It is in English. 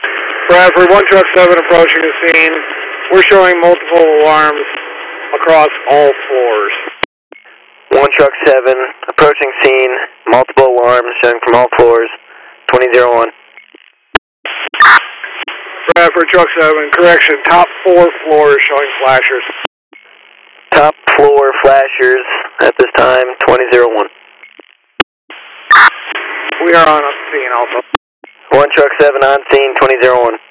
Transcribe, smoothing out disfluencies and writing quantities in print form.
Bradford, 1 truck 7 approaching the scene. We're showing multiple alarms across all floors. 1 truck 7 approaching scene, multiple alarms showing from all floors, 2001. Bradford, truck 7, correction, top 4 floors showing flashers. Top floor flashers at this time, 2001. We are on scene also. 1 truck 7 on scene, 2001.